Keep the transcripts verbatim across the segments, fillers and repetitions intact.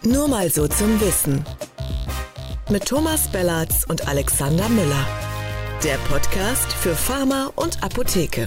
Nur mal so zum Wissen. Mit Thomas Bellatz und Alexander Müller. Der Podcast für Pharma und Apotheke.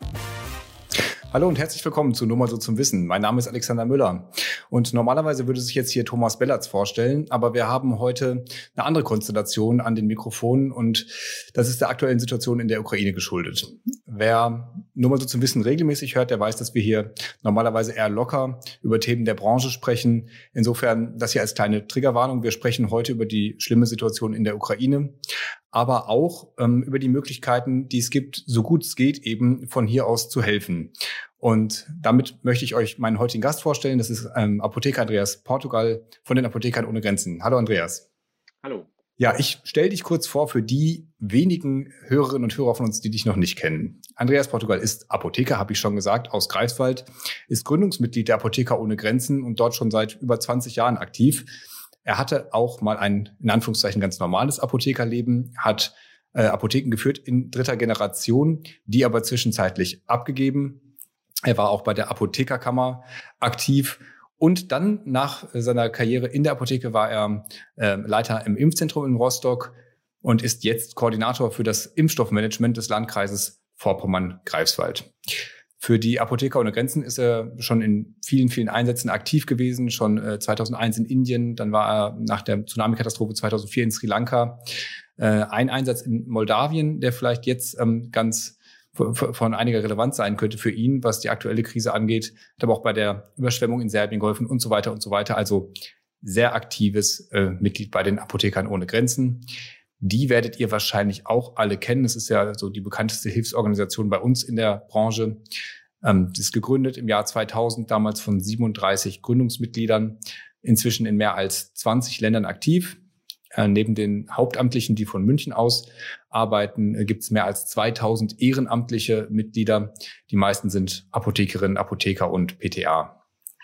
Hallo und herzlich willkommen zu Nur mal so zum Wissen. Mein Name ist Alexander Müller und normalerweise würde sich jetzt hier Thomas Bellatz vorstellen, aber wir haben heute eine andere Konstellation an den Mikrofonen und das ist der aktuellen Situation in der Ukraine geschuldet. Wer Nur mal so zum Wissen regelmäßig hört, der weiß, dass wir hier normalerweise eher locker über Themen der Branche sprechen. Insofern das hier als kleine Triggerwarnung. Wir sprechen heute über die schlimme Situation in der Ukraine, aber auch ähm, über die Möglichkeiten, die es gibt, so gut es geht, eben von hier aus zu helfen. Und damit möchte ich euch meinen heutigen Gast vorstellen. Das ist ähm, Apotheker Andreas Portugal von den Apothekern ohne Grenzen. Hallo Andreas. Hallo. Ja, ich stelle dich kurz vor für die wenigen Hörerinnen und Hörer von uns, die dich noch nicht kennen. Andreas Portugal ist Apotheker, habe ich schon gesagt, aus Greifswald, ist Gründungsmitglied der Apotheker ohne Grenzen und dort schon seit über zwanzig Jahren aktiv. Er hatte auch mal ein, in Anführungszeichen, ganz normales Apothekerleben, hat äh, Apotheken geführt in dritter Generation, die aber zwischenzeitlich abgegeben. Er war auch bei der Apothekerkammer aktiv. Und dann nach seiner Karriere in der Apotheke war er äh, Leiter im Impfzentrum in Rostock und ist jetzt Koordinator für das Impfstoffmanagement des Landkreises Vorpommern-Greifswald. Für die Apotheker ohne Grenzen ist er schon in vielen, vielen Einsätzen aktiv gewesen, schon äh, zweitausendeins in Indien, dann war er nach der Tsunami-Katastrophe zweitausendvier in Sri Lanka. Äh, ein Einsatz in Moldawien, der vielleicht jetzt ähm, ganz von einiger Relevanz sein könnte für ihn, was die aktuelle Krise angeht, hat aber auch bei der Überschwemmung in Serbien geholfen und so weiter und so weiter. Also sehr aktives äh, Mitglied bei den Apothekern ohne Grenzen. Die werdet ihr wahrscheinlich auch alle kennen. Es ist ja so die bekannteste Hilfsorganisation bei uns in der Branche. Ähm, die ist gegründet im Jahr zweitausend, damals von siebenunddreißig Gründungsmitgliedern, inzwischen in mehr als zwanzig Ländern aktiv. Äh, neben den Hauptamtlichen, die von München aus arbeiten, äh, gibt es mehr als zweitausend ehrenamtliche Mitglieder. Die meisten sind Apothekerinnen, Apotheker und P T A.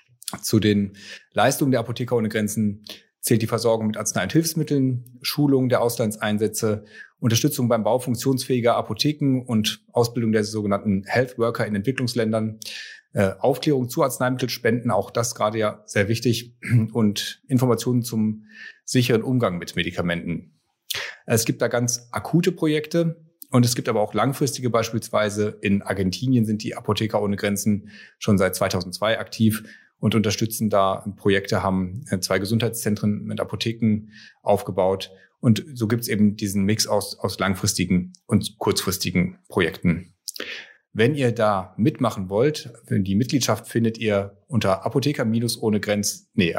Zu den Leistungen der Apotheker ohne Grenzen zählt die Versorgung mit Arznei- und Hilfsmitteln, Schulung der Auslandseinsätze, Unterstützung beim Bau funktionsfähiger Apotheken und Ausbildung der sogenannten Health Worker in Entwicklungsländern, äh, Aufklärung zu Arzneimittelspenden, auch das gerade ja sehr wichtig, und Informationen zum sicheren Umgang mit Medikamenten. Es gibt da ganz akute Projekte und es gibt aber auch langfristige, beispielsweise in Argentinien sind die Apotheker ohne Grenzen schon seit zweitausendzwei aktiv und unterstützen da Projekte, haben zwei Gesundheitszentren mit Apotheken aufgebaut. Und so gibt es eben diesen Mix aus, aus langfristigen und kurzfristigen Projekten. Wenn ihr da mitmachen wollt, die Mitgliedschaft findet ihr unter apotheker-ohne-grenzen, nee,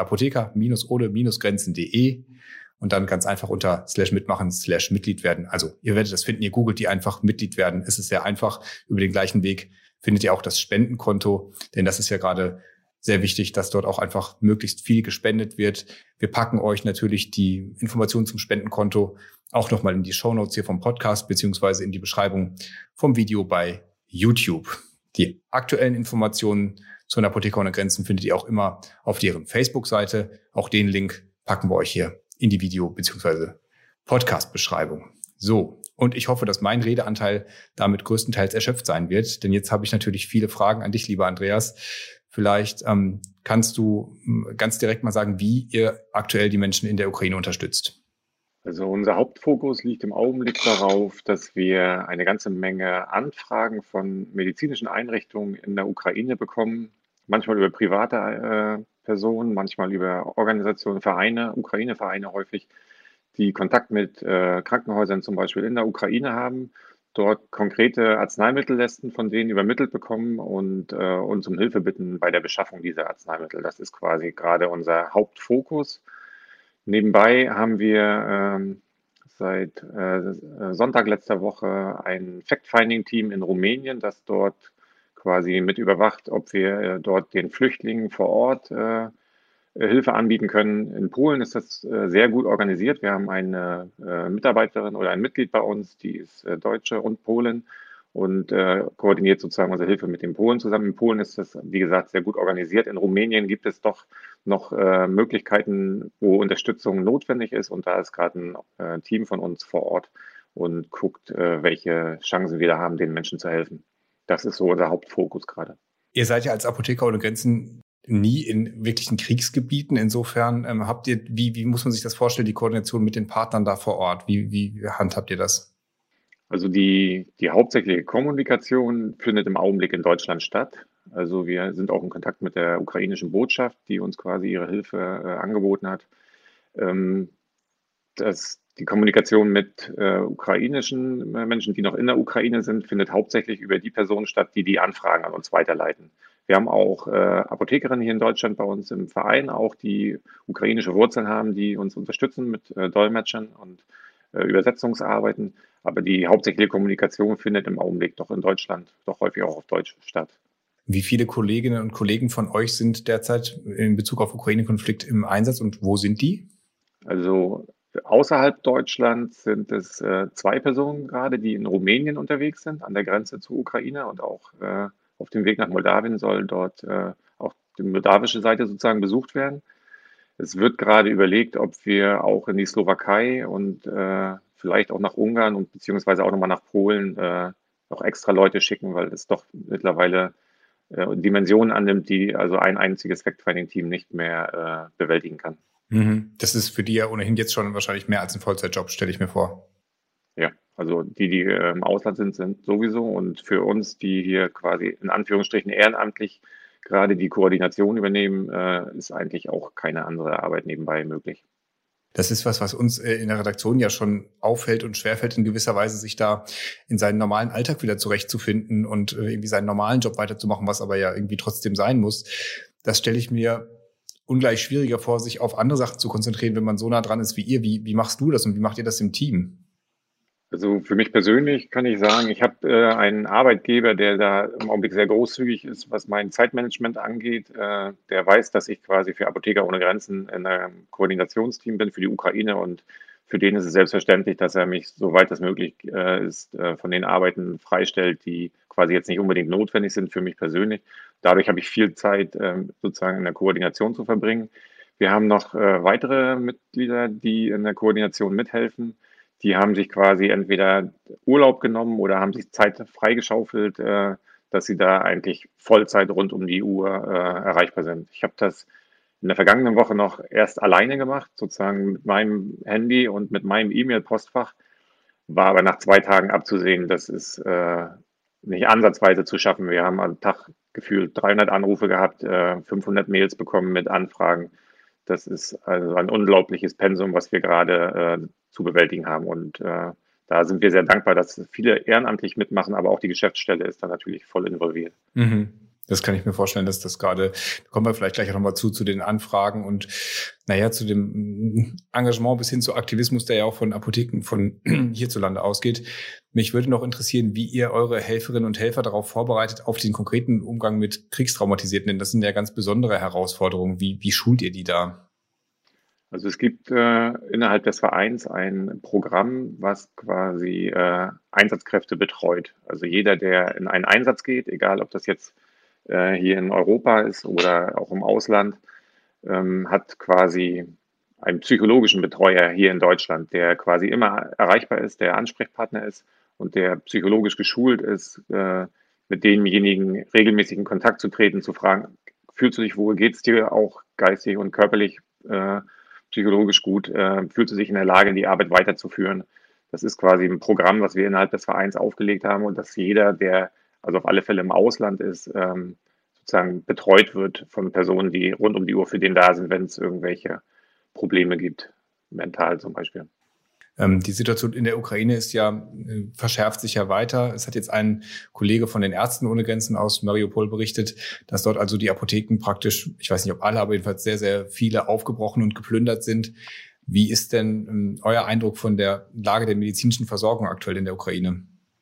apotheker-ohne-grenzen.de und dann ganz einfach unter slash mitmachen, slash Mitglied werden. Also ihr werdet das finden, ihr googelt die einfach Mitglied werden. Es ist sehr einfach. Über den gleichen Weg findet ihr auch das Spendenkonto, denn das ist ja gerade sehr wichtig, dass dort auch einfach möglichst viel gespendet wird. Wir packen euch natürlich die Informationen zum Spendenkonto auch nochmal in die Shownotes hier vom Podcast beziehungsweise in die Beschreibung vom Video bei YouTube. Die aktuellen Informationen zu den Apotheker ohne Grenzen findet ihr auch immer auf deren Facebook-Seite. Auch den Link packen wir euch hier in die Video- bzw. Podcast-Beschreibung. So, und ich hoffe, dass mein Redeanteil damit größtenteils erschöpft sein wird, denn jetzt habe ich natürlich viele Fragen an dich, lieber Andreas. Vielleicht ähm, kannst du ganz direkt mal sagen, wie ihr aktuell die Menschen in der Ukraine unterstützt. Also unser Hauptfokus liegt im Augenblick darauf, dass wir eine ganze Menge Anfragen von medizinischen Einrichtungen in der Ukraine bekommen, manchmal über private äh, Personen, manchmal über Organisationen, Vereine, Ukraine-Vereine häufig, die Kontakt mit äh, Krankenhäusern zum Beispiel in der Ukraine haben, dort konkrete Arzneimittellisten von denen übermittelt bekommen und äh, uns um Hilfe bitten bei der Beschaffung dieser Arzneimittel. Das ist quasi gerade unser Hauptfokus. Nebenbei haben wir ähm, seit äh, Sonntag letzter Woche ein Fact-Finding-Team in Rumänien, das dort quasi mit überwacht, ob wir äh, dort den Flüchtlingen vor Ort äh, Hilfe anbieten können. In Polen ist das äh, sehr gut organisiert. Wir haben eine äh, Mitarbeiterin oder ein Mitglied bei uns, die ist äh, Deutsche und Polin und äh, koordiniert sozusagen unsere Hilfe mit den Polen zusammen. In Polen ist das, wie gesagt, sehr gut organisiert. In Rumänien gibt es doch noch äh, Möglichkeiten, wo Unterstützung notwendig ist. Und da ist gerade ein äh, Team von uns vor Ort und guckt, äh, welche Chancen wir da haben, den Menschen zu helfen. Das ist so unser Hauptfokus gerade. Ihr seid ja als Apotheker ohne Grenzen nie in wirklichen Kriegsgebieten. Insofern ähm, habt ihr, wie, wie muss man sich das vorstellen, die Koordination mit den Partnern da vor Ort? Wie, wie handhabt ihr das? Also die, die hauptsächliche Kommunikation findet im Augenblick in Deutschland statt. Also wir sind auch in Kontakt mit der ukrainischen Botschaft, die uns quasi ihre Hilfe äh, angeboten hat. Ähm, das, die Kommunikation mit äh, ukrainischen äh, Menschen, die noch in der Ukraine sind, findet hauptsächlich über die Personen statt, die die Anfragen an uns weiterleiten. Wir haben auch äh, Apothekerinnen hier in Deutschland bei uns im Verein, auch die ukrainische Wurzeln haben, die uns unterstützen mit äh, Dolmetschern und äh, Übersetzungsarbeiten. Aber die hauptsächliche Kommunikation findet im Augenblick doch in Deutschland, doch häufig auch auf Deutsch statt. Wie viele Kolleginnen und Kollegen von euch sind derzeit in Bezug auf Ukraine-Konflikt im Einsatz und wo sind die? Also außerhalb Deutschlands sind es äh, zwei Personen gerade, die in Rumänien unterwegs sind, an der Grenze zur Ukraine und auch äh, auf dem Weg nach Moldawien soll dort äh, auch die moldawische Seite sozusagen besucht werden. Es wird gerade überlegt, ob wir auch in die Slowakei und äh, vielleicht auch nach Ungarn und beziehungsweise auch nochmal nach Polen äh, noch extra Leute schicken, weil es doch mittlerweile äh, Dimensionen annimmt, die also ein einziges Fact-Finding-Team nicht mehr äh, bewältigen kann. Das ist für die ja ohnehin jetzt schon wahrscheinlich mehr als ein Vollzeitjob, stelle ich mir vor. Ja, also die, die äh, im Ausland sind, sind sowieso und für uns, die hier quasi in Anführungsstrichen ehrenamtlich gerade die Koordination übernehmen, äh, ist eigentlich auch keine andere Arbeit nebenbei möglich. Das ist was, was uns in der Redaktion ja schon auffällt und schwerfällt in gewisser Weise, sich da in seinen normalen Alltag wieder zurechtzufinden und irgendwie seinen normalen Job weiterzumachen, was aber ja irgendwie trotzdem sein muss. Das stelle ich mir ungleich schwieriger vor, sich auf andere Sachen zu konzentrieren, wenn man so nah dran ist wie ihr. Wie, wie machst du das und wie macht ihr das im Team? Also für mich persönlich kann ich sagen, ich habe äh, einen Arbeitgeber, der da im Augenblick sehr großzügig ist, was mein Zeitmanagement angeht. Äh, der weiß, dass ich quasi für Apotheker ohne Grenzen in einem Koordinationsteam bin für die Ukraine und für den ist es selbstverständlich, dass er mich, soweit das möglich äh, ist, äh, von den Arbeiten freistellt, die quasi jetzt nicht unbedingt notwendig sind für mich persönlich. Dadurch habe ich viel Zeit äh, sozusagen in der Koordination zu verbringen. Wir haben noch äh, weitere Mitglieder, die in der Koordination mithelfen. Die haben sich quasi entweder Urlaub genommen oder haben sich Zeit freigeschaufelt, äh, dass sie da eigentlich Vollzeit rund um die Uhr äh, erreichbar sind. Ich habe das in der vergangenen Woche noch erst alleine gemacht, sozusagen mit meinem Handy und mit meinem E-Mail-Postfach, war aber nach zwei Tagen abzusehen, das ist äh, nicht ansatzweise zu schaffen. Wir haben am Tag gefühlt dreihundert Anrufe gehabt, äh, fünfhundert Mails bekommen mit Anfragen. Das ist also ein unglaubliches Pensum, was wir gerade äh, zu bewältigen haben. Und äh, da sind wir sehr dankbar, dass viele ehrenamtlich mitmachen, aber auch die Geschäftsstelle ist da natürlich voll involviert. Mhm. Das kann ich mir vorstellen, dass das gerade, da kommen wir vielleicht gleich auch nochmal zu, zu den Anfragen und naja, zu dem Engagement bis hin zu Aktivismus, der ja auch von Apotheken von hierzulande ausgeht. Mich würde noch interessieren, wie ihr eure Helferinnen und Helfer darauf vorbereitet, auf den konkreten Umgang mit Kriegstraumatisierten, denn das sind ja ganz besondere Herausforderungen. Wie, wie schult ihr die da? Also es gibt äh, innerhalb des Vereins ein Programm, was quasi äh, Einsatzkräfte betreut. Also jeder, der in einen Einsatz geht, egal ob das jetzt äh, hier in Europa ist oder auch im Ausland, ähm, hat quasi einen psychologischen Betreuer hier in Deutschland, der quasi immer erreichbar ist, der Ansprechpartner ist und der psychologisch geschult ist, äh, mit demjenigen regelmäßig in Kontakt zu treten, zu fragen, fühlst du dich wohl, geht es dir auch geistig und körperlich äh, psychologisch gut, äh, fühlt sie sich in der Lage, die Arbeit weiterzuführen. Das ist quasi ein Programm, was wir innerhalb des Vereins aufgelegt haben und dass jeder, der also auf alle Fälle im Ausland ist, ähm, sozusagen betreut wird von Personen, die rund um die Uhr für den da sind, wenn es irgendwelche Probleme gibt, mental zum Beispiel. Ähm, die Situation in der Ukraine ist ja, äh, verschärft sich ja weiter. Es hat jetzt ein Kollege von den Ärzten ohne Grenzen aus Mariupol berichtet, dass dort also die Apotheken praktisch, ich weiß nicht ob alle, aber jedenfalls sehr, sehr viele aufgebrochen und geplündert sind. Wie ist denn ähm, euer Eindruck von der Lage der medizinischen Versorgung aktuell in der Ukraine?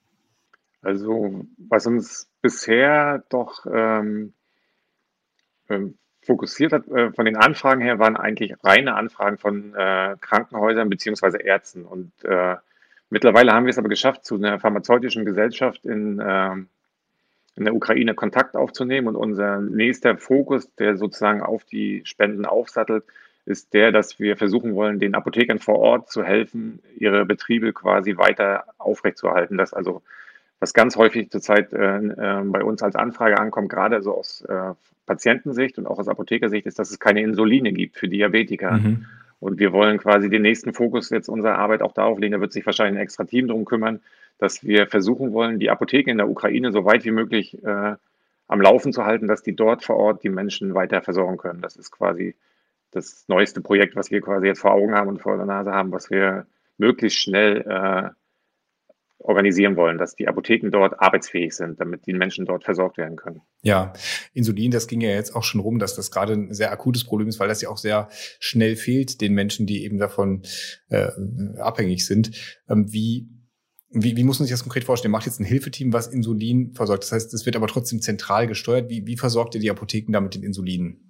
Also was uns bisher doch ähm, ähm, fokussiert hat, äh, von den Anfragen her, waren eigentlich reine Anfragen von äh, Krankenhäusern beziehungsweise Ärzten. Und äh, mittlerweile haben wir es aber geschafft, zu einer pharmazeutischen Gesellschaft in, äh, in der Ukraine Kontakt aufzunehmen. Und unser nächster Fokus, der sozusagen auf die Spenden aufsattelt, ist der, dass wir versuchen wollen, den Apothekern vor Ort zu helfen, ihre Betriebe quasi weiter aufrechtzuerhalten. Dass also, Was ganz häufig zurzeit äh, äh, bei uns als Anfrage ankommt, gerade also aus äh, Patientensicht und auch aus Apothekersicht, ist, dass es keine Insuline gibt für Diabetiker. Mhm. Und wir wollen quasi den nächsten Fokus jetzt unserer Arbeit auch darauf legen, da wird sich wahrscheinlich ein extra Team drum kümmern, dass wir versuchen wollen, die Apotheken in der Ukraine so weit wie möglich äh, am Laufen zu halten, dass die dort vor Ort die Menschen weiter versorgen können. Das ist quasi das neueste Projekt, was wir quasi jetzt vor Augen haben und vor der Nase haben, was wir möglichst schnell äh, organisieren wollen, dass die Apotheken dort arbeitsfähig sind, damit die Menschen dort versorgt werden können. Ja, Insulin, das ging ja jetzt auch schon rum, dass das gerade ein sehr akutes Problem ist, weil das ja auch sehr schnell fehlt den Menschen, die eben davon äh, abhängig sind. Ähm, wie, wie, wie muss man sich das konkret vorstellen? Macht jetzt ein Hilfeteam, was Insulin versorgt? Das heißt, es wird aber trotzdem zentral gesteuert. Wie, wie versorgt ihr die Apotheken da mit den Insulinen?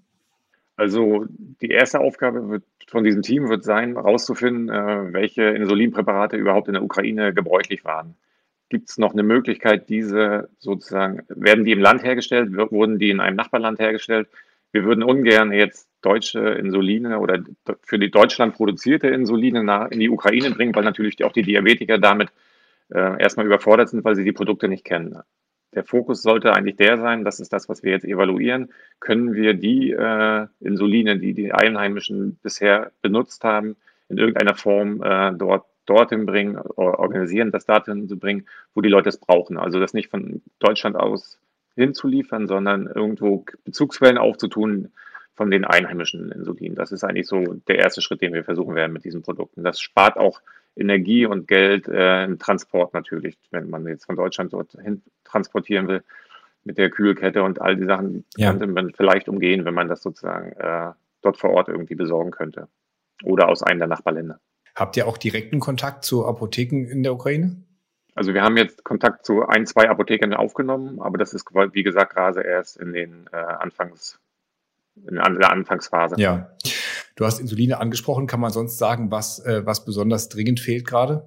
Also die erste Aufgabe wird von diesem Team wird sein, herauszufinden, äh, welche Insulinpräparate überhaupt in der Ukraine gebräuchlich waren. Gibt es noch eine Möglichkeit, diese sozusagen, werden die im Land hergestellt, wurden die in einem Nachbarland hergestellt? Wir würden ungern jetzt deutsche Insuline oder für die Deutschland produzierte Insuline nach, in die Ukraine bringen, weil natürlich auch die Diabetiker damit äh, erstmal überfordert sind, weil sie die Produkte nicht kennen. Der Fokus sollte eigentlich der sein, das ist das, was wir jetzt evaluieren. Können wir die äh, Insuline, die die Einheimischen bisher benutzt haben, in irgendeiner Form äh, dort dorthin bringen, organisieren, das dorthin zu bringen, wo die Leute es brauchen. Also das nicht von Deutschland aus hinzuliefern, sondern irgendwo Bezugsquellen aufzutun von den einheimischen Insulinen. Das ist eigentlich so der erste Schritt, den wir versuchen werden mit diesen Produkten. Das spart auch Energie und Geld äh, im Transport natürlich, wenn man jetzt von Deutschland dorthin transportieren will, mit der Kühlkette und all die Sachen, Ja. könnte man vielleicht umgehen, wenn man das sozusagen äh, dort vor Ort irgendwie besorgen könnte. Oder aus einem der Nachbarländer. Habt ihr auch direkten Kontakt zu Apotheken in der Ukraine? Also wir haben jetzt Kontakt zu ein, zwei Apothekern aufgenommen, aber das ist, wie gesagt, gerade erst in den äh, Anfangs, in der Anfangsphase. Ja. Du hast Insuline angesprochen. Kann man sonst sagen, was, äh, was besonders dringend fehlt gerade?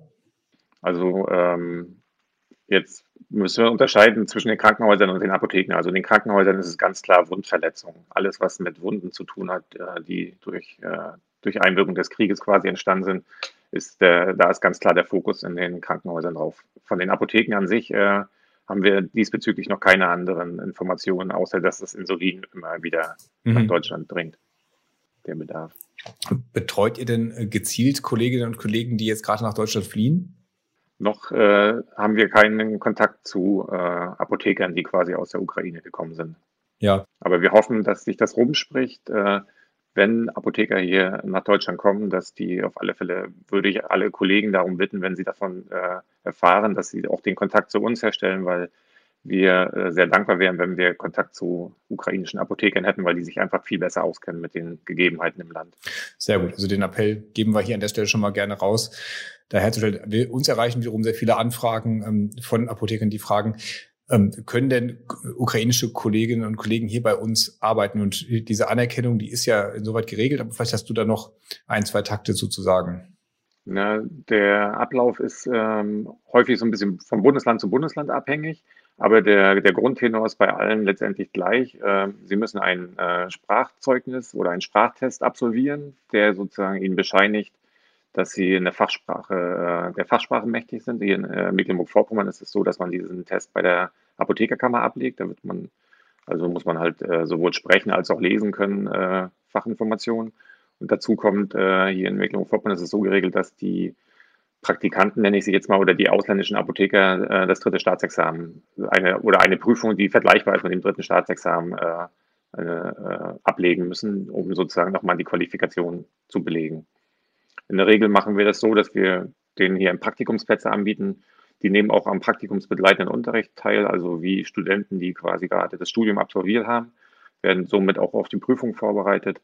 Also ähm, jetzt müssen wir unterscheiden zwischen den Krankenhäusern und den Apotheken. Also in den Krankenhäusern ist es ganz klar Wundverletzungen. Alles, was mit Wunden zu tun hat, äh, die durch, äh, durch Einwirkung des Krieges quasi entstanden sind, ist äh, da ist ganz klar der Fokus in den Krankenhäusern drauf. Von den Apotheken an sich äh, haben wir diesbezüglich noch keine anderen Informationen, außer dass das Insulin immer wieder Mhm. nach Deutschland dringt, der Bedarf. Betreut ihr denn gezielt Kolleginnen und Kollegen, die jetzt gerade nach Deutschland fliehen? Noch äh, haben wir keinen Kontakt zu äh, Apothekern, die quasi aus der Ukraine gekommen sind. Ja. Aber wir hoffen, dass sich das rumspricht, äh, wenn Apotheker hier nach Deutschland kommen, dass die auf alle Fälle, würde ich alle Kollegen darum bitten, wenn sie davon äh, erfahren, dass sie auch den Kontakt zu uns herstellen, weil wir äh, sehr dankbar wären, wenn wir Kontakt zu ukrainischen Apothekern hätten, weil die sich einfach viel besser auskennen mit den Gegebenheiten im Land. Sehr gut. Also den Appell geben wir hier an der Stelle schon mal gerne raus. Da herzustellen, wir uns erreichen wiederum sehr viele Anfragen ähm, von Apothekern, die fragen, ähm, können denn ukrainische Kolleginnen und Kollegen hier bei uns arbeiten? Und diese Anerkennung, die ist ja insoweit geregelt, aber vielleicht hast du da noch ein, zwei Takte sozusagen. Na, der Ablauf ist ähm, häufig so ein bisschen vom Bundesland zu Bundesland abhängig, aber der, der Grundtenor ist bei allen letztendlich gleich. Ähm, Sie müssen ein äh, Sprachzeugnis oder einen Sprachtest absolvieren, der sozusagen Ihnen bescheinigt, dass Sie in der Fachsprache, äh, der Fachsprache mächtig sind. Hier in äh, Mecklenburg-Vorpommern ist es so, dass man diesen Test bei der Apothekerkammer ablegt. Da wird man, also muss man halt äh, sowohl sprechen als auch lesen können, äh, Fachinformationen. Und dazu kommt, äh, hier in Mecklenburg-Vorpommern ist es so geregelt, dass die Praktikanten, nenne ich sie jetzt mal, oder die ausländischen Apotheker äh, das dritte Staatsexamen eine, oder eine Prüfung, die vergleichbar ist mit dem dritten Staatsexamen, äh, äh, ablegen müssen, um sozusagen nochmal die Qualifikation zu belegen. In der Regel machen wir das so, dass wir denen hier Praktikumsplätze anbieten. Die nehmen auch am praktikumsbegleitenden Unterricht teil, also wie Studenten, die quasi gerade das Studium absolviert haben, werden somit auch auf die Prüfung vorbereitet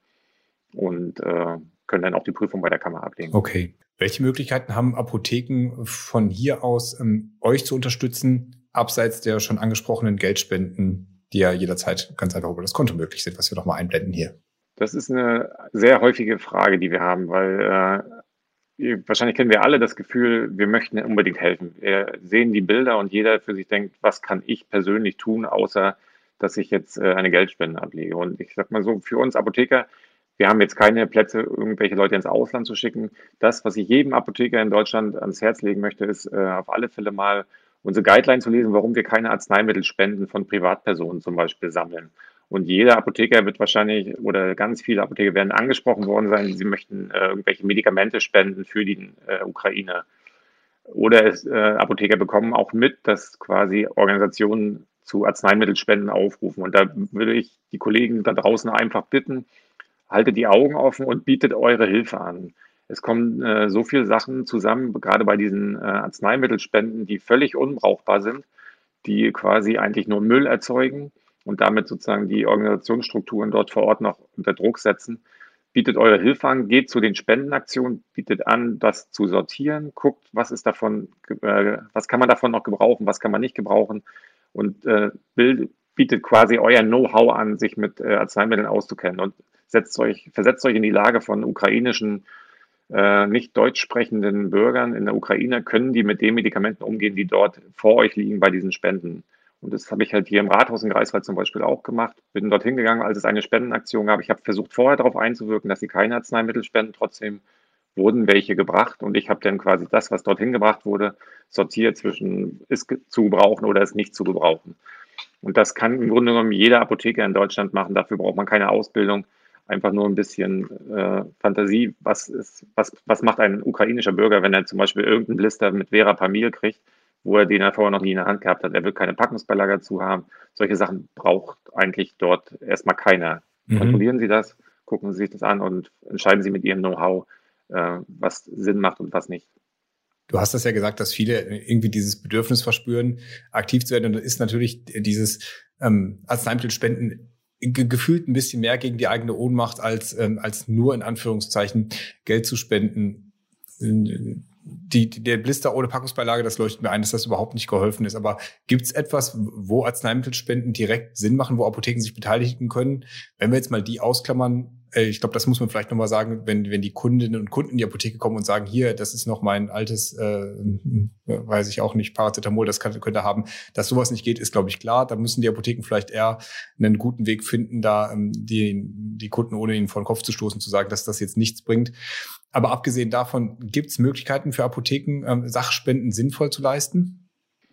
und äh, können dann auch die Prüfung bei der Kammer ablegen. Okay. Welche Möglichkeiten haben Apotheken von hier aus, ähm, euch zu unterstützen, abseits der schon angesprochenen Geldspenden, die ja jederzeit ganz einfach über das Konto möglich sind, was wir nochmal einblenden hier? Das ist eine sehr häufige Frage, die wir haben, weil äh, wahrscheinlich kennen wir alle das Gefühl, wir möchten unbedingt helfen. Wir sehen die Bilder und jeder für sich denkt, was kann ich persönlich tun, außer dass ich jetzt äh, eine Geldspende ablege. Und ich sag mal so, für uns Apotheker, wir haben jetzt keine Plätze, irgendwelche Leute ins Ausland zu schicken. Das, was ich jedem Apotheker in Deutschland ans Herz legen möchte, ist äh, auf alle Fälle mal unsere Guideline zu lesen, warum wir keine Arzneimittelspenden von Privatpersonen zum Beispiel sammeln. Und jeder Apotheker wird wahrscheinlich, oder ganz viele Apotheker werden angesprochen worden sein, sie möchten äh, irgendwelche Medikamente spenden für die äh, Ukraine. Oder es, äh, Apotheker bekommen auch mit, dass quasi Organisationen zu Arzneimittelspenden aufrufen. Und da würde ich die Kollegen da draußen einfach bitten, haltet die Augen offen und bietet eure Hilfe an. Es kommen äh, so viele Sachen zusammen, gerade bei diesen äh, Arzneimittelspenden, die völlig unbrauchbar sind, die quasi eigentlich nur Müll erzeugen und damit sozusagen die Organisationsstrukturen dort vor Ort noch unter Druck setzen. Bietet eure Hilfe an, geht zu den Spendenaktionen, bietet an, das zu sortieren, guckt, was ist davon, äh, was kann man davon noch gebrauchen, was kann man nicht gebrauchen und äh, bild, bietet quasi euer Know-how an, sich mit äh, Arzneimitteln auszukennen und setzt euch, versetzt euch in die Lage von ukrainischen, äh, nicht deutsch sprechenden Bürgern in der Ukraine, können die mit den Medikamenten umgehen, die dort vor euch liegen bei diesen Spenden. Und das habe ich halt hier im Rathaus in Greifswald zum Beispiel auch gemacht. Bin dorthin gegangen, als es eine Spendenaktion gab. Ich habe versucht, vorher darauf einzuwirken, dass sie keine Arzneimittel spenden. Trotzdem wurden welche gebracht. Und ich habe dann quasi das, was dorthin gebracht wurde, sortiert zwischen ist zu gebrauchen oder ist nicht zu gebrauchen. Und das kann im Grunde genommen jeder Apotheker in Deutschland machen. Dafür braucht man keine Ausbildung. Einfach nur ein bisschen äh, Fantasie. Was, ist, was, was macht ein ukrainischer Bürger, wenn er zum Beispiel irgendeinen Blister mit Verapamil kriegt, wo er den er vorher noch nie in der Hand gehabt hat. Er will keine Packungsbeilage dazu haben. Solche Sachen braucht eigentlich dort erstmal keiner. Mhm. Kontrollieren Sie das, gucken Sie sich das an und entscheiden Sie mit Ihrem Know-how, äh, was Sinn macht und was nicht. Du hast das ja gesagt, dass viele irgendwie dieses Bedürfnis verspüren, aktiv zu werden. Und das ist natürlich dieses ähm, Arzneimittelspenden ge- gefühlt ein bisschen mehr gegen die eigene Ohnmacht, als, ähm, als nur in Anführungszeichen Geld zu spenden. Die, die, der Blister ohne Packungsbeilage, das leuchtet mir ein, dass das überhaupt nicht geholfen ist. Aber gibt es etwas, wo Arzneimittelspenden direkt Sinn machen, wo Apotheken sich beteiligen können? Wenn wir jetzt mal die ausklammern, äh, ich glaube, das muss man vielleicht nochmal sagen, wenn, wenn die Kundinnen und Kunden in die Apotheke kommen und sagen, hier, das ist noch mein altes, äh, weiß ich auch nicht, Paracetamol, das kann, könnte haben, dass sowas nicht geht, ist, glaube ich, klar. Da müssen die Apotheken vielleicht eher einen guten Weg finden, da ähm, die, die Kunden ohne ihnen vor den Kopf zu stoßen, zu sagen, dass das jetzt nichts bringt. Aber abgesehen davon, gibt es Möglichkeiten für Apotheken, ähm, Sachspenden sinnvoll zu leisten?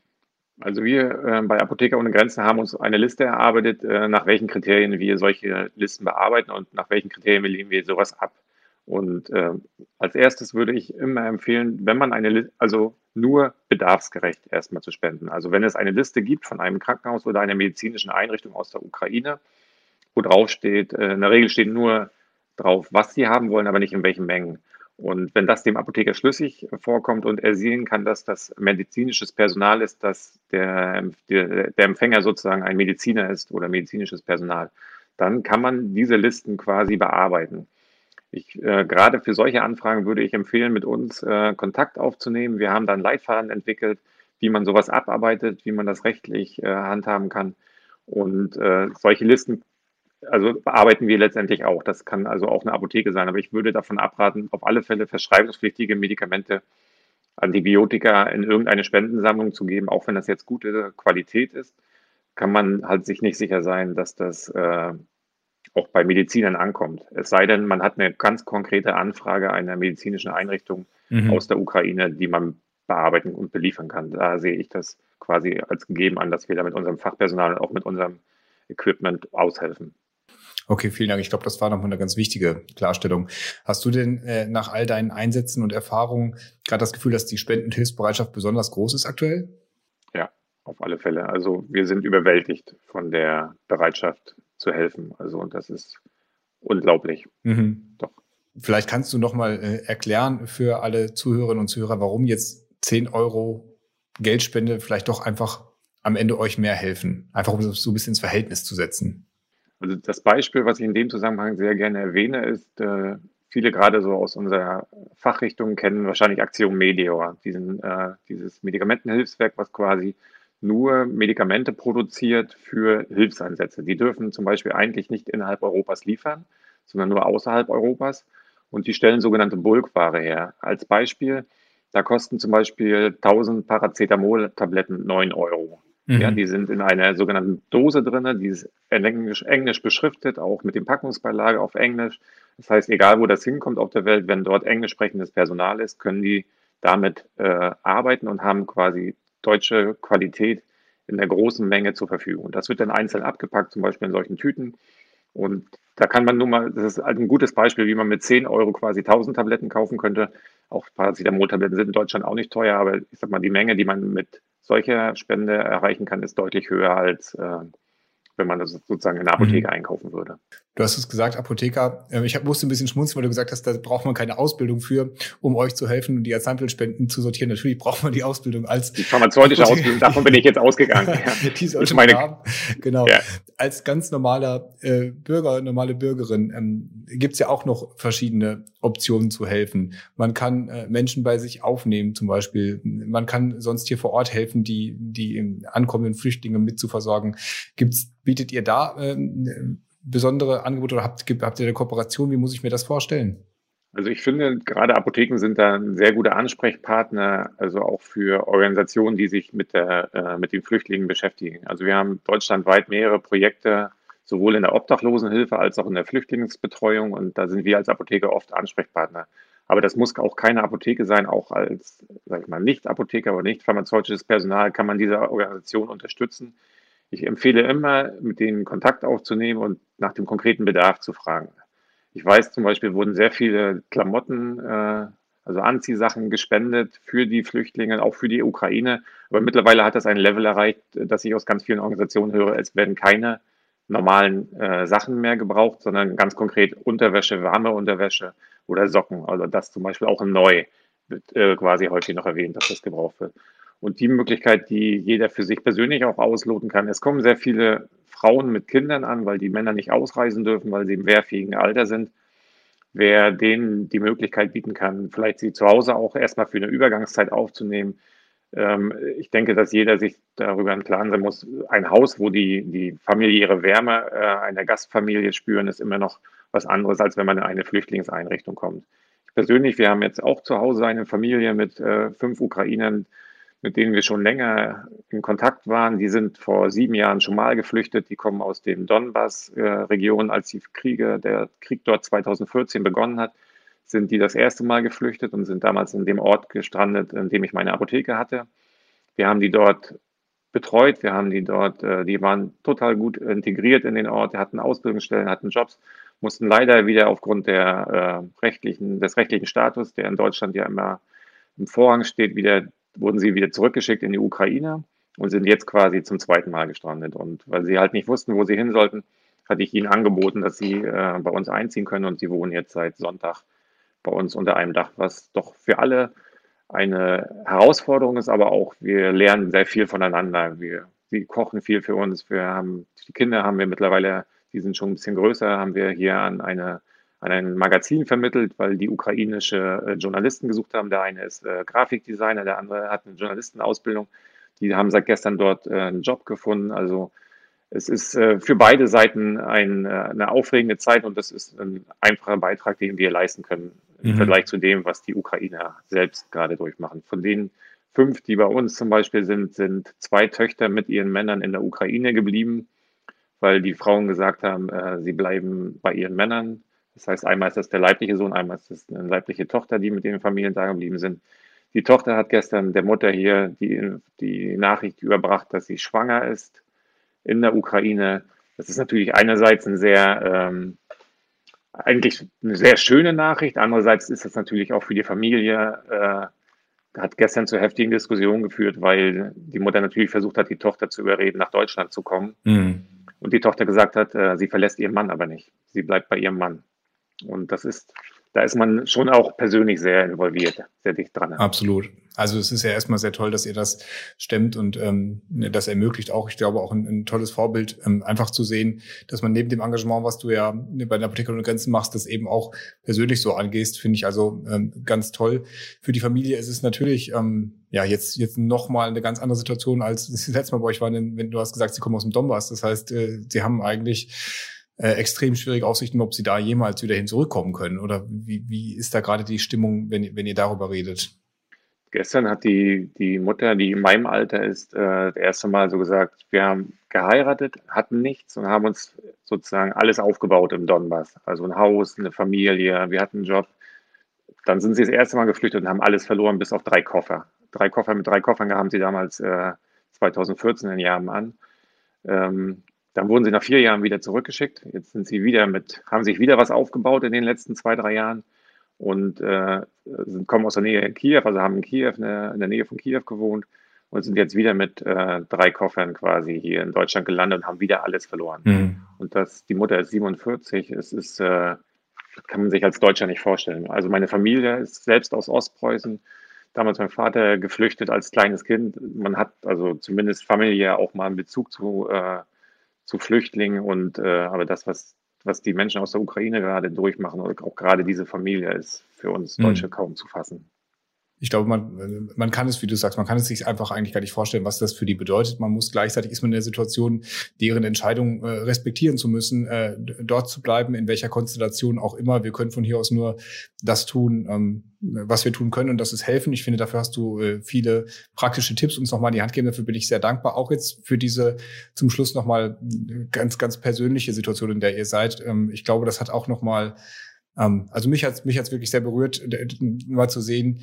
Also wir äh, bei Apotheker ohne Grenzen haben uns eine Liste erarbeitet, äh, nach welchen Kriterien wir solche Listen bearbeiten und nach welchen Kriterien lehnen wir sowas ab. Und äh, als erstes würde ich immer empfehlen, wenn man eine Liste, also nur bedarfsgerecht erstmal zu spenden. Also wenn es eine Liste gibt von einem Krankenhaus oder einer medizinischen Einrichtung aus der Ukraine, wo drauf steht, äh, in der Regel steht nur drauf, was sie haben wollen, aber nicht in welchen Mengen. Und wenn das dem Apotheker schlüssig vorkommt und er sehen kann, dass das medizinisches Personal ist, dass der, der, der Empfänger sozusagen ein Mediziner ist oder medizinisches Personal, dann kann man diese Listen quasi bearbeiten. Ich, äh, gerade für solche Anfragen würde ich empfehlen, mit uns äh, Kontakt aufzunehmen. Wir haben dann Leitfaden entwickelt, wie man sowas abarbeitet, wie man das rechtlich äh, handhaben kann. Und äh, solche Listen Also bearbeiten wir letztendlich auch. Das kann also auch eine Apotheke sein. Aber ich würde davon abraten, auf alle Fälle verschreibungspflichtige Medikamente, Antibiotika in irgendeine Spendensammlung zu geben, auch wenn das jetzt gute Qualität ist, kann man halt sich nicht sicher sein, dass das äh, auch bei Medizinern ankommt. Es sei denn, man hat eine ganz konkrete Anfrage einer medizinischen Einrichtung mhm. aus der Ukraine, die man bearbeiten und beliefern kann. Da sehe ich das quasi als gegeben an, dass wir da mit unserem Fachpersonal und auch mit unserem Equipment aushelfen. Okay, vielen Dank. Ich glaube, das war nochmal eine ganz wichtige Klarstellung. Hast du denn äh, nach all deinen Einsätzen und Erfahrungen gerade das Gefühl, dass die Spenden- und Hilfsbereitschaft besonders groß ist aktuell? Ja, auf alle Fälle. Also wir sind überwältigt von der Bereitschaft zu helfen. Also und das ist unglaublich. Mhm. Doch. Vielleicht kannst du nochmal äh, erklären für alle Zuhörerinnen und Zuhörer, warum jetzt zehn Euro Geldspende vielleicht doch einfach am Ende euch mehr helfen. Einfach um es so ein bisschen ins Verhältnis zu setzen. Also das Beispiel, was ich in dem Zusammenhang sehr gerne erwähne, ist, äh, viele gerade so aus unserer Fachrichtung kennen wahrscheinlich Aktion Medeor, diesen, äh, dieses Medikamentenhilfswerk, was quasi nur Medikamente produziert für Hilfseinsätze. Die dürfen zum Beispiel eigentlich nicht innerhalb Europas liefern, sondern nur außerhalb Europas. Und die stellen sogenannte Bulkware her. Als Beispiel, da kosten zum Beispiel tausend Paracetamol-Tabletten neun Euro. Mhm. Ja, die sind in einer sogenannten Dose drin, die ist englisch, englisch beschriftet, auch mit dem Packungsbeilage auf Englisch. Das heißt, egal wo das hinkommt auf der Welt, wenn dort englisch sprechendes Personal ist, können die damit äh, arbeiten und haben quasi deutsche Qualität in der großen Menge zur Verfügung. Das wird dann einzeln abgepackt, zum Beispiel in solchen Tüten. Und da kann man nun mal, das ist halt ein gutes Beispiel, wie man mit zehn Euro quasi tausend Tabletten kaufen könnte. Auch Paracetamol-Tabletten sind in Deutschland auch nicht teuer, aber ich sag mal, die Menge, die man mit solcher Spende erreichen kann, ist deutlich höher als äh, wenn man das sozusagen in der Apotheke mhm. einkaufen würde. Du hast es gesagt, Apotheker. Ich hab, musste ein bisschen schmunzeln, weil du gesagt hast, da braucht man keine Ausbildung für, um euch zu helfen und die Arzneimittelspenden zu sortieren. Natürlich braucht man die Ausbildung als... Die pharmazeutische Apotheke. Ausbildung, davon bin ich jetzt ausgegangen. Ja. Die sollte man haben. Genau. Ja. Als ganz normaler äh, Bürger, normale Bürgerin ähm, gibt's ja auch noch verschiedene Optionen zu helfen. Man kann äh, Menschen bei sich aufnehmen zum Beispiel. Man kann sonst hier vor Ort helfen, die, die ankommenden Flüchtlinge mit zu versorgen. Gibt's, bietet ihr da ähm, besondere Angebote oder habt, habt ihr eine Kooperation? Wie muss ich mir das vorstellen? Also ich finde, gerade Apotheken sind da ein sehr guter Ansprechpartner, also auch für Organisationen, die sich mit, der, äh, mit den Flüchtlingen beschäftigen. Also wir haben deutschlandweit mehrere Projekte, sowohl in der Obdachlosenhilfe als auch in der Flüchtlingsbetreuung, und da sind wir als Apotheker oft Ansprechpartner. Aber das muss auch keine Apotheke sein, auch als, sag ich mal, Nicht-Apotheker oder nicht pharmazeutisches Personal kann man diese Organisation unterstützen. Ich empfehle immer, mit denen Kontakt aufzunehmen und nach dem konkreten Bedarf zu fragen. Ich weiß zum Beispiel, wurden sehr viele Klamotten, äh, also Anziehsachen gespendet für die Flüchtlinge, auch für die Ukraine. Aber mittlerweile hat das ein Level erreicht, dass ich aus ganz vielen Organisationen höre, es werden keine normalen äh, Sachen mehr gebraucht, sondern ganz konkret Unterwäsche, warme Unterwäsche oder Socken. Also das zum Beispiel auch neu wird äh, quasi häufig noch erwähnt, dass das gebraucht wird. Und die Möglichkeit, die jeder für sich persönlich auch ausloten kann. Es kommen sehr viele Frauen mit Kindern an, weil die Männer nicht ausreisen dürfen, weil sie im wehrfähigen Alter sind. Wer denen die Möglichkeit bieten kann, vielleicht sie zu Hause auch erstmal für eine Übergangszeit aufzunehmen. Ähm, ich denke, dass jeder sich darüber im Klaren sein muss. Ein Haus, wo die, die familiäre Wärme äh, einer Gastfamilie spüren, ist immer noch was anderes, als wenn man in eine Flüchtlingseinrichtung kommt. Ich persönlich, wir haben jetzt auch zu Hause eine Familie mit äh, fünf Ukrainern, mit denen wir schon länger in Kontakt waren. Die sind vor sieben Jahren schon mal geflüchtet. Die kommen aus dem Donbass-Region. Als die Kriege, der Krieg dort zweitausendvierzehn begonnen hat, sind die das erste Mal geflüchtet und sind damals in dem Ort gestrandet, in dem ich meine Apotheke hatte. Wir haben die dort betreut. Wir haben die dort, die waren total gut integriert in den Ort, hatten Ausbildungsstellen, hatten Jobs, mussten leider wieder aufgrund der, äh, rechtlichen, des rechtlichen Status, der in Deutschland ja immer im Vorrang steht, wieder wurden sie wieder zurückgeschickt in die Ukraine und sind jetzt quasi zum zweiten Mal gestrandet. Und weil sie halt nicht wussten, wo sie hin sollten, hatte ich ihnen angeboten, dass sie äh, bei uns einziehen können, und sie wohnen jetzt seit Sonntag bei uns unter einem Dach, was doch für alle eine Herausforderung ist, aber auch wir lernen sehr viel voneinander. Wir, sie kochen viel für uns. Wir haben, die Kinder haben wir mittlerweile, die sind schon ein bisschen größer, haben wir hier an eine an ein Magazin vermittelt, weil die ukrainische äh, Journalisten gesucht haben. Der eine ist äh, Grafikdesigner, der andere hat eine Journalistenausbildung. Die haben seit gestern dort äh, einen Job gefunden. Also es ist äh, für beide Seiten ein, äh, eine aufregende Zeit, und das ist ein einfacher Beitrag, den wir leisten können im mhm. Vergleich zu dem, was die Ukrainer selbst gerade durchmachen. Von den fünf, die bei uns zum Beispiel sind, sind zwei Töchter mit ihren Männern in der Ukraine geblieben, weil die Frauen gesagt haben, äh, sie bleiben bei ihren Männern. Das heißt, einmal ist das der leibliche Sohn, einmal ist das eine leibliche Tochter, die mit den Familien da geblieben sind. Die Tochter hat gestern der Mutter hier die, die Nachricht überbracht, dass sie schwanger ist in der Ukraine. Das ist natürlich einerseits ein sehr, ähm, eigentlich eine sehr schöne Nachricht. Andererseits ist das natürlich auch für die Familie, äh, hat gestern zu heftigen Diskussionen geführt, weil die Mutter natürlich versucht hat, die Tochter zu überreden, nach Deutschland zu kommen. Mhm. Und die Tochter gesagt hat, äh, sie verlässt ihren Mann aber nicht. Sie bleibt bei ihrem Mann. Und das ist, da ist man schon auch persönlich sehr involviert, sehr dicht dran. Absolut. Also es ist ja erstmal sehr toll, dass ihr das stemmt und ähm, das ermöglicht auch, ich glaube, auch ein, ein tolles Vorbild, ähm, einfach zu sehen, dass man neben dem Engagement, was du ja bei den Apothekern ohne Grenzen machst, das eben auch persönlich so angehst, finde ich also ähm, ganz toll. Für die Familie ist es natürlich ähm, ja jetzt jetzt nochmal eine ganz andere Situation, als das letzte Mal bei euch war, wenn du hast gesagt, sie kommen aus dem Donbass. Das heißt, äh, sie haben eigentlich Äh, extrem schwierige Aussichten, ob sie da jemals wieder hin zurückkommen können. Oder wie, wie ist da gerade die Stimmung, wenn, wenn ihr darüber redet? Gestern hat die, die Mutter, die in meinem Alter ist, äh, das erste Mal so gesagt, wir haben geheiratet, hatten nichts und haben uns sozusagen alles aufgebaut im Donbass. Also ein Haus, eine Familie, wir hatten einen Job. Dann sind sie das erste Mal geflüchtet und haben alles verloren, bis auf drei Koffer. drei Koffer mit drei Koffern haben sie damals äh, zweitausendvierzehn in Jahren an. Ähm, dann wurden sie nach vier Jahren wieder zurückgeschickt. Jetzt sind sie wieder mit, haben sich wieder was aufgebaut in den letzten zwei, drei Jahren und äh, sind, kommen aus der Nähe in Kiew, also haben in Kiew, in der, in der Nähe von Kiew gewohnt und sind jetzt wieder mit äh, drei Koffern quasi hier in Deutschland gelandet und haben wieder alles verloren. Mhm. Und das, die Mutter ist siebenundvierzig, es ist, äh, kann man sich als Deutscher nicht vorstellen. Also meine Familie ist selbst aus Ostpreußen, damals mein Vater geflüchtet als kleines Kind. Man hat also zumindest familiär auch mal einen Bezug zu, äh, zu Flüchtlingen und äh, aber das, was, was die Menschen aus der Ukraine gerade durchmachen, oder auch gerade diese Familie, ist für uns Deutsche mhm. kaum zu fassen. Ich glaube, man, man kann es, wie du sagst, man kann es sich einfach eigentlich gar nicht vorstellen, was das für die bedeutet. Man muss gleichzeitig, ist man in der Situation, deren Entscheidung äh, respektieren zu müssen, äh, dort zu bleiben, in welcher Konstellation auch immer. Wir können von hier aus nur das tun, ähm, was wir tun können, und das ist helfen. Ich finde, dafür hast du äh, viele praktische Tipps uns nochmal in die Hand gegeben. Dafür bin ich sehr dankbar. Auch jetzt für diese zum Schluss nochmal ganz, ganz persönliche Situation, in der ihr seid. Ähm, ich glaube, das hat auch nochmal, ähm, also mich hat's, mich hat's wirklich sehr berührt, mal zu sehen,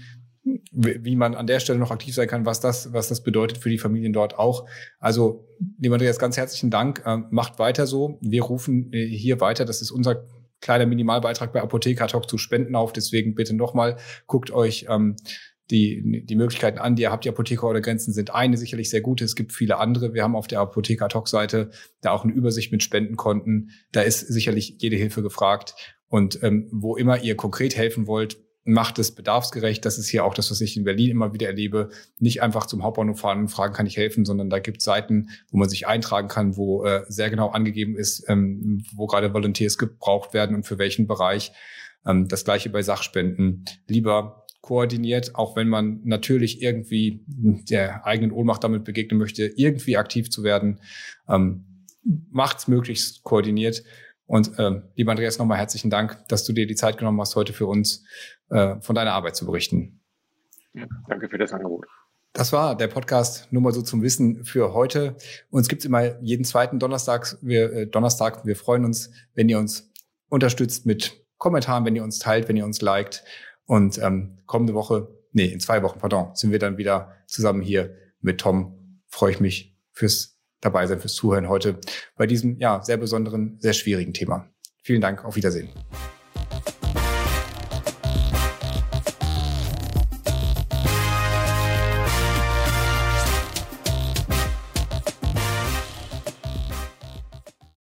wie man an der Stelle noch aktiv sein kann, was das, was das bedeutet für die Familien dort auch. Also, lieber Andreas, ganz herzlichen Dank. Ähm, macht weiter so. Wir rufen äh, hier weiter. Das ist unser kleiner Minimalbeitrag bei Apotheker Talk zu Spenden auf. Deswegen bitte nochmal, guckt euch ähm, die, die Möglichkeiten an, die ihr habt. Die Apotheker ohne Grenzen sind eine sicherlich sehr gute. Es gibt viele andere. Wir haben auf der Apotheker Talk Seite da auch eine Übersicht mit Spendenkonten. Da ist sicherlich jede Hilfe gefragt. Und ähm, wo immer ihr konkret helfen wollt, macht es bedarfsgerecht. Das ist hier auch das, was ich in Berlin immer wieder erlebe. Nicht einfach zum Hauptbahnhof fahren und fragen, kann ich helfen, sondern da gibt es Seiten, wo man sich eintragen kann, wo äh, sehr genau angegeben ist, ähm, wo gerade Volunteers gebraucht werden und für welchen Bereich. Ähm, das Gleiche bei Sachspenden. Lieber koordiniert, auch wenn man natürlich irgendwie der eigenen Ohnmacht damit begegnen möchte, irgendwie aktiv zu werden. Ähm, macht's möglichst koordiniert. Und ähm, lieber Andreas, nochmal herzlichen Dank, dass du dir die Zeit genommen hast, heute für uns äh, von deiner Arbeit zu berichten. Ja, danke für das Angebot. Das war der Podcast nur mal so zum Wissen für heute. Uns gibt's immer jeden zweiten Donnerstag. Wir, äh, Donnerstag. Wir freuen uns, wenn ihr uns unterstützt mit Kommentaren, wenn ihr uns teilt, wenn ihr uns liked. Und ähm, kommende Woche, nee, in zwei Wochen, pardon, sind wir dann wieder zusammen hier mit Tom. Freue ich mich fürs dabei sein, fürs Zuhören heute bei diesem ja sehr besonderen, sehr schwierigen Thema. Vielen Dank, auf Wiedersehen.